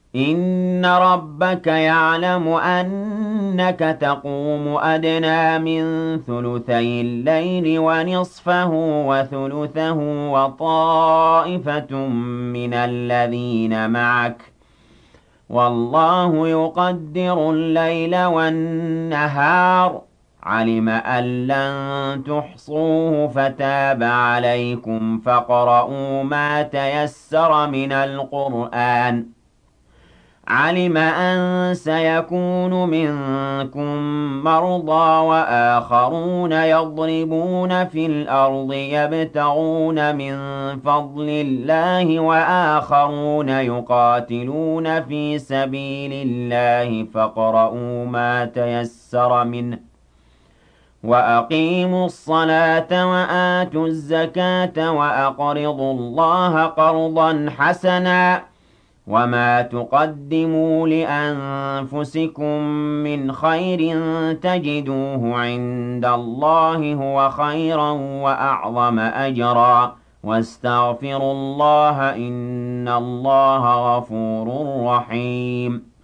إِنَّ رَبَّكَ يَعْلَمُ أَنَّكَ تَقُومُ أَدْنَىٰ مِن ثُلُثَيِ اللَّيْلِ وَنِصْفَهُ وَثُلُثَهُ وَطَائِفَةٌ مِّنَ الَّذِينَ مَعَكَ ۚ وَاللَّهُ يُقَدِّرُ اللَّيْلَ وَالنَّهَارَ ۚ عَلِمَ أَن لَّن تُحْصُوهُ فَتَابَ عَلَيْكُمْ فَاقْرَءُوا مَا تَيَسَّرَ مِنَ الْقُرْآنِ ۚ عَلِمَ أَن سَيَكُونُ مِنكُم مَّرْضَىٰ وَآخَرُونَ يَضْرِبُونَ فِي الْأَرْضِ يَبْتَغُونَ مِن فَضْلِ اللَّهِ وَآخَرُونَ يُقَاتِلُونَ فِي سَبِيلِ اللَّهِ ۖ فاقْرَءُوا مَا تَيَسَّرَ مِنْهُ ۚ وَأَقِيمُوا الصَّلَاةَ وَآتُوا الزَّكَاةَ وَأَقْرِضُوا اللَّهَ قَرْضًا حَسَنًا ۚ وَمَا تُقَدِّمُوا لِأَنفُسِكُم مِّنْ خَيْرٍ تَجِدُوهُ عِندَ اللَّهِ هُوَ خَيْرًا وَأَعْظَمَ أَجْرًا ۚ وَاسْتَغْفِرُوا اللَّهَ ۖ إِنَّ اللَّهَ غَفُورٌ رَّحِيمٌ